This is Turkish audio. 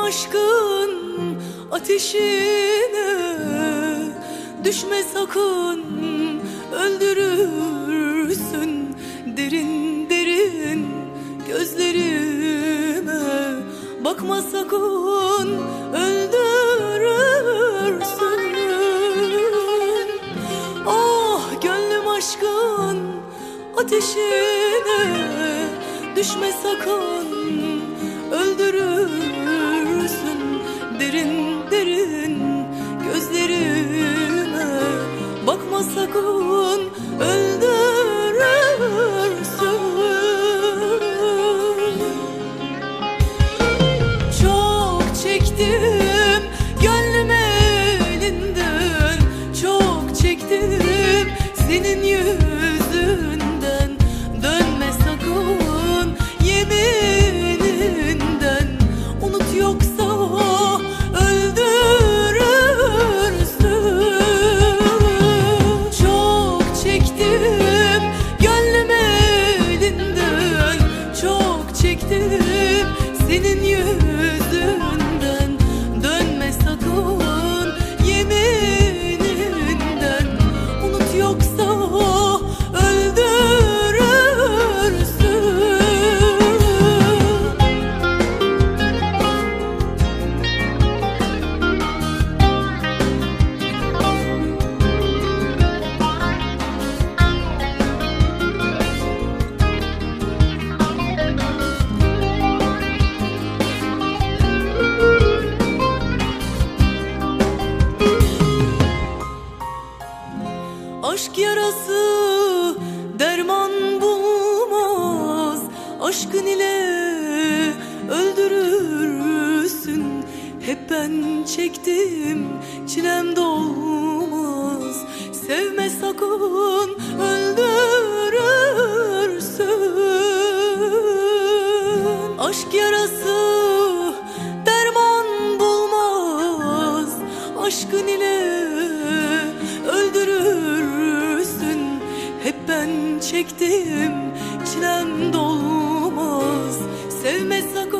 aşkın ateşine, düşme sakın, öldürürsün derin derin gözlerime. Bakma sakın, öldürürsün. Ah gönlüm aşkın ateşine, düşme sakın, öldürürsün derin derin gözlerime. Bakma sakın, öldürürsün. Çok çektim gönlüm elinden, çok çektim senin yüzünden. Dönme sakın yemininden, unut yoksa öldürürsün. Çok çektim gönlüm elinden, çok çektim senin yüzünden. Dönme sakın yemininden, unut yoksa aşk yarası derman bulmaz, aşkın ile öldürürsün. Hep ben çektim, çilem dolmaz. Sevme sakın, öldürürsün. Aşk yarası derman bulmaz, aşkın ile öldürürsün. Hep ben çektim, çilem dolmaz. Sevme sakın.